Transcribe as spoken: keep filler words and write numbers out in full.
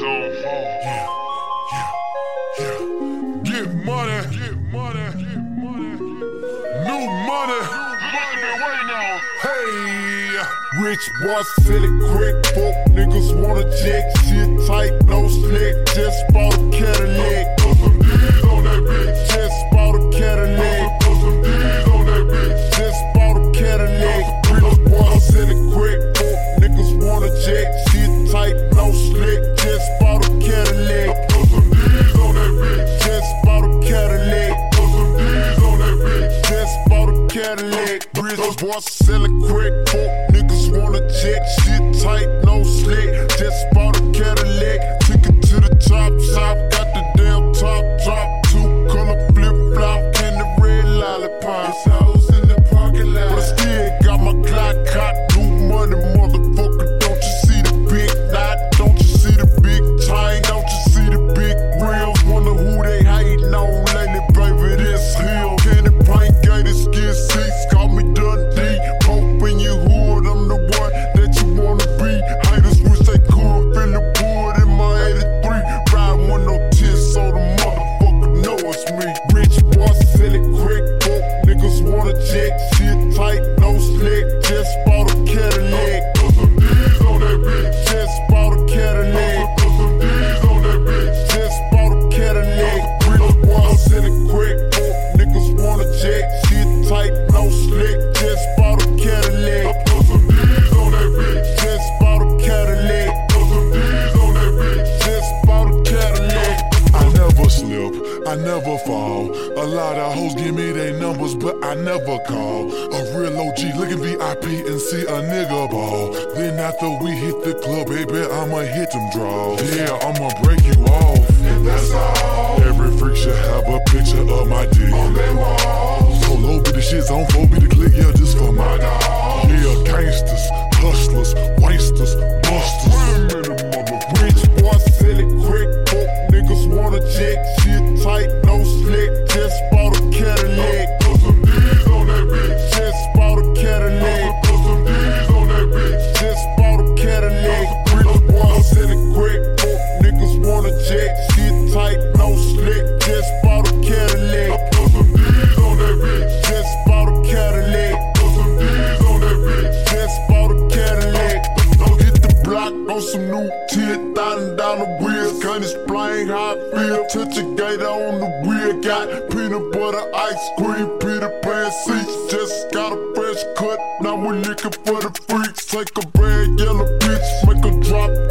zone. Yeah, yeah, yeah. Get money, get money, get money. New money. Must be waiting on. Hey, rich boy, sell it quick. Folk niggas wanna jack shit tight, no slick. Just bought a Cadillac. Put some D's on that bitch. Just bought a Cadillac. Put some D's on that bitch. Just bought a Cadillac. Rich boy, sell it quick. Folk niggas wanna jack shit tight, no slick. Just bought a Cadillac. Put some D's on that bitch. Just bought a Cadillac. Put some D's on that bitch. Just bought a Cadillac. Rich boy, sell it quick. Folk niggas wanna jack shit tight, no slick. Just bought a Cadillac. Took it to the top shop. Got the damn top drop. Two color flip flop and the red lollipop. I was in the parking lot, but I still got my Glock caught. New money, motherfucker. Don't you see the big knot? Don't you see the big chain? Don't you see the big grills? Wonder who they hating on lately, baby. This hill. Candy paint, gated skin seats. Call me Dundee. Pope in your hood. I'm the one that you wanna be. Haters wish they could feel the wood in my eighty-three. Riding with no tears, so the motherfucker know it's me. Rich boy, sell it quick. Folk niggas wanna jack shit tight, no slick. Just bought a Cadillac. Put some D's on that bitch. Just bought a Cadillac. Put some D's on that bitch. Just bought a Cadillac. Rich boy, sell it quick. Folk niggas wanna jack shit tight, no slick. Just bought a Cadillac. Put some D's on that bitch. Just bought a Cadillac. Put some D's on that bitch. Just bought a Cadillac. I never slip, I never fall. A lot of hoes give me their numbers, but I never call. A real O G look at V I P and see a nigga ball. Then after we hit the club, baby, I'ma hit them draws. Yeah, I'ma break you off, and that's all. Every freak should have a picture of my dick on their walls. So low be the shit zone, four be the click, yeah, just for my dog. Yeah, gangsters, hustlers, wasters, busters. Rich boy, sell it quick. Folk niggas wanna jack shit tight, no slick. Just bought a Cadillac. Put some D's on that bitch. Just bought a Cadillac. Put some D's on that bitch. Just bought a Cadillac. Rich boy, sell it quick. Folk niggas wanna jack shit tight, no slick. Just bought a Cadillac. Put some D's on that bitch. Just bought a Cadillac. Put some D's on that bitch. Just bought a Cadillac. Don't hit the block on some new ten thousand dollar wheels. Can't explain how I feel. Touch a gator on the wheel. Got peanut butter, ice cream, Peter Pan seats. Just got a fresh cut. Now we're looking for the freaks. Take a red yellow bitch, make her drop